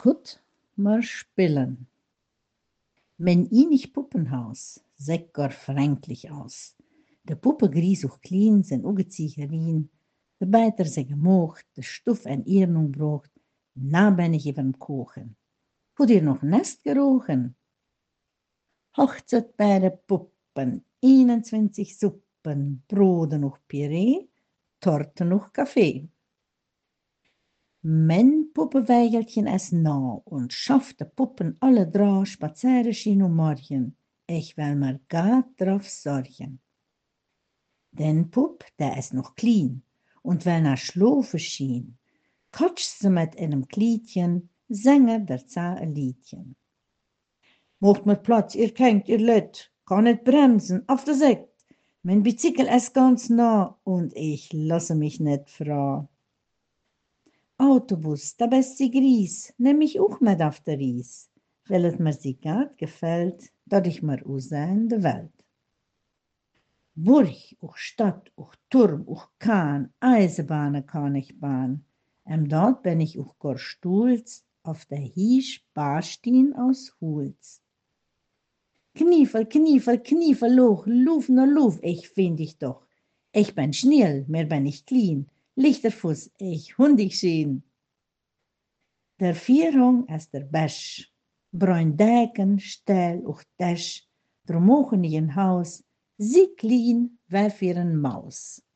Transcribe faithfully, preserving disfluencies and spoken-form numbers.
Gut, maar spillen. Men inig Puppenhaus, seht gar fränklich aus. De Puppe gries och klein, zijn ugezieher wien. De Beiter se gemocht, de Stuff en Irnung brocht. Na ben ich überm Kochen. Hut ihr noch Nest gerochen? Hochzeit bei de Puppen, einundzwanzig Suppen, Broden noch Püree, Torte noch Kaffee. Men Puppeweigelchen es na und schaffte Puppen alle dra spazieren schien um morgen. Ich will mir gar drauf sorgen. Den Pupp, der ist noch klein, und wenn er schlafen schien, kotscht sie mit einem Kliedchen, singe der Zah ein Liedchen. Macht mir Platz, ihr kennt, ihr Lütt, kann nicht bremsen, auf der Sekt. Mein Bizykel ist ganz nah, und ich lasse mich nicht fra. Autobus, da bist sie Gries, nimm mich auch mit auf der Ries, weil es mir sie grad gefällt, dat ich mir aussehen de Welt. Burg, auch Stadt, auch Turm, auch Kahn, Eisenbahnen kann ich bahn, und dort bin ich auch gar stolz auf der Hiesch Barstein aus Holz. Kniefel, Kniefel, Kniefel, loch, luf nur luf, ich find dich doch. Ich bin schnell, mehr bin ich klein, lichter Fuß, ich hundig schien. Der Vierhang ist der Besch, bruin Decken, Stell och Tisch, drum mogen in Haus, sie klein, wer für ein Maus.